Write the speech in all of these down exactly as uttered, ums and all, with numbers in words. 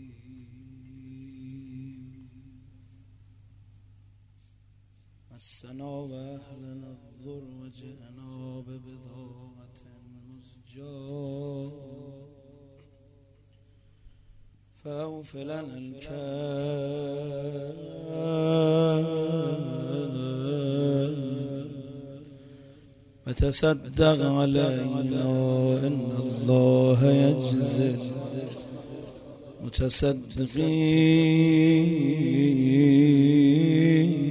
مسنا و اهلنا الضر و جئنا ببضاعة مزجاة فأوف لنا الكيل وتصدق علينا إن الله يجزي المتصدقين.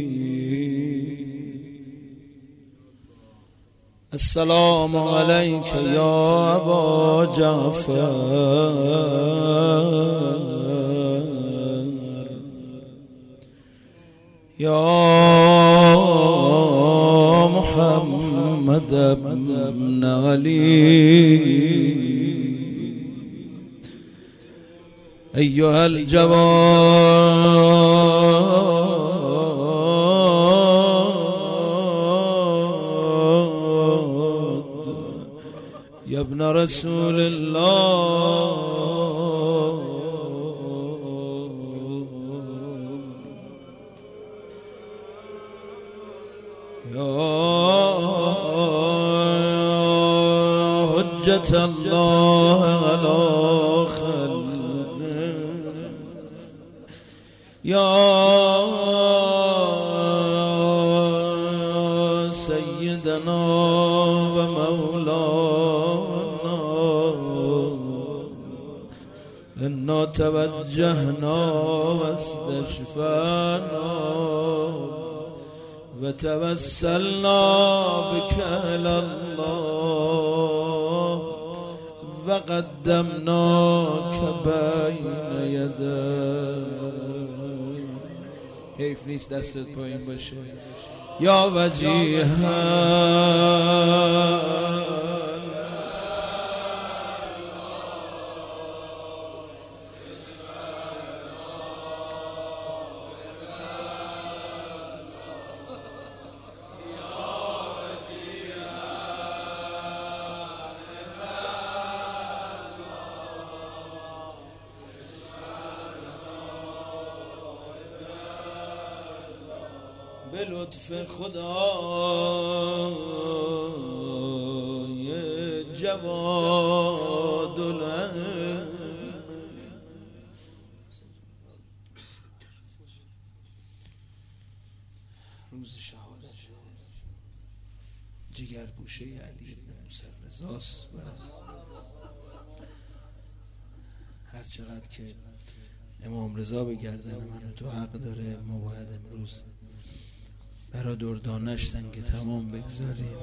السلام عليك يا أبا جعفر يا محمد بن علي أيها الجواد يا ابن رسول الله حجة الله على خلقه يا سيدنا ومولانا إنا توجهنا واستشفانا وتوسلنا بك إلى الله وقدمناك بين يديك. حیف نیست دستت پایین باشه یا وجیها به لطف خدای جواد العلم روز شهادت جگر گوشه علی بن موسی رضاست و هر چقدر که امام رضا به گردن من تو حق داره ما باید امروز برا دردانش سنگ تمام بگذاریم.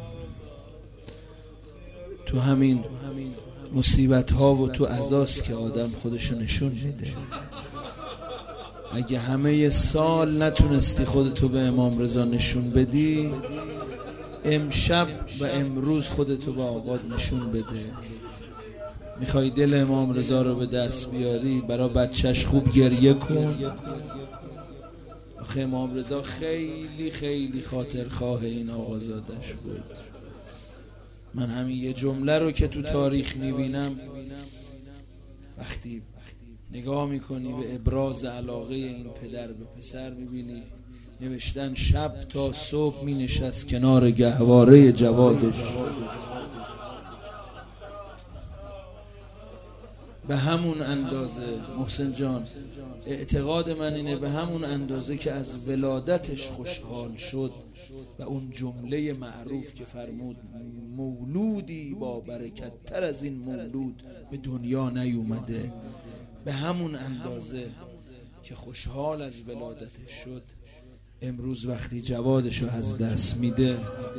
تو همین مصیبت ها و تو عزاست که آدم خودشو نشون میده. اگه همه سال نتونستی خودتو به امام رضا نشون بدی، امشب و امروز خودتو به آقا نشون بده. میخوای دل امام رضا رو به دست بیاری، برا بچهش خوب گریه کن. آخه امام رضا خیلی خیلی خاطرخواه این آقازادش بود. من همین یه جمله رو که تو تاریخ میبینم، وقتی نگاه میکنی به ابراز علاقه این پدر به پسر، میبینی نوشتن شب تا صبح مینشست کنار گهواره جوادش. به همون اندازه محسن جان اعتقاد من اینه، به همون اندازه که از ولادتش خوشحال شد و اون جمله معروف که فرمود مولودی با برکت تر از این مولود به دنیا نیومده، به همون اندازه که خوشحال از ولادتش شد، امروز وقتی جوادشو از دست میده،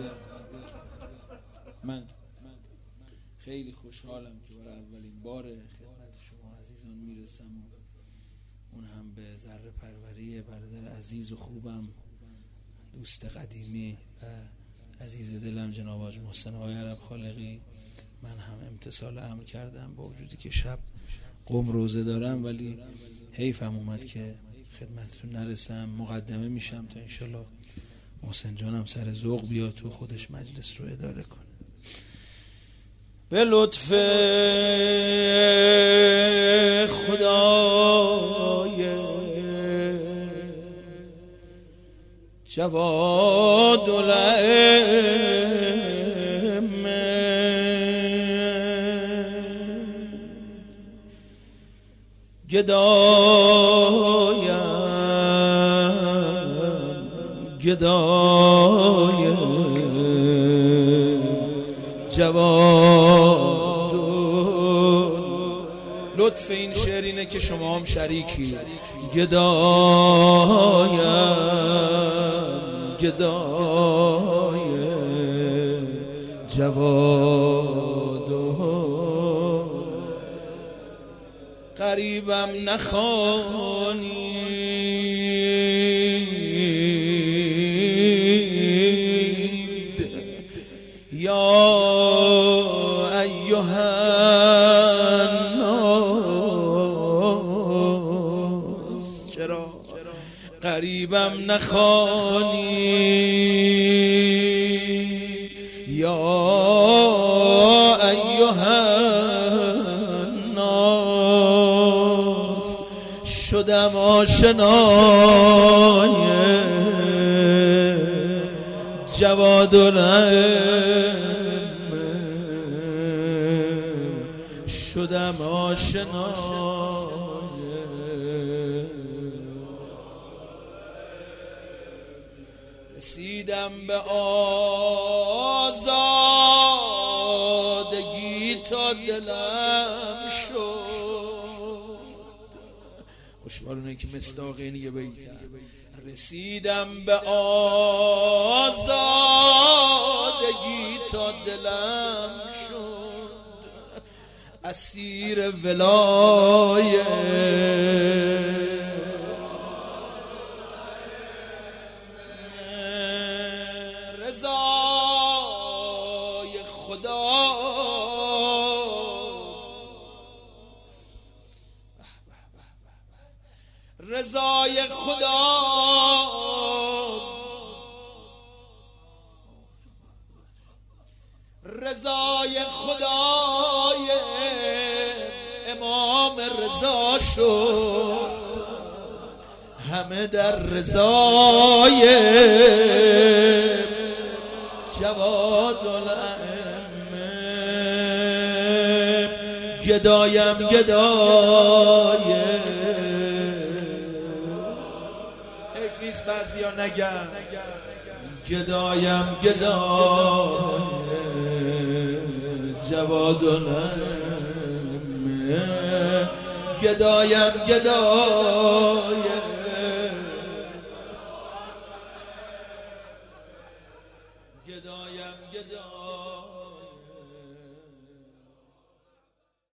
من خیلی خوشحالم که برای اولین بار خدمت شما عزیزان میرسم. اون هم به ذره پروری برادر عزیز و خوبم، دوست قدیمی و عزیز دلم جناب حاج محسن آقای عرب خالقی. من هم امتثال امر کردم با وجودی که شب قم روزه دارم، ولی حیفم اومد که خدمتتون نرسم. مقدمه میشم تا انشالله محسن جانم سر ذوق بیاد تو خودش مجلس رو اداره کنه. به لطف خدا جواد الائمه گدایم گدای جواد. لطف این شعر اینه که شما هم شریکی. گدایم گدای جواد، قریبم نخوانید یا ایها الناس. چرا قریبم نخوانید یا ایها الناس. شدم آشنای جواد الائمه، شدم آشنای رسیدم به آزادگی تا دلم شد. خوشبالونه که مصداق این یه بیت. رسیدم به آزادگی تا دلم شد، اسیر ولایت رضای خدا. رضای خدا رضای خدای امام رضا شد، همه در رضای جواد الائمه. گدایم گدای، حیف نیست بعضی ها نگم، گدایم گدای جواد الائمه. گدایم گدای گدایم گدای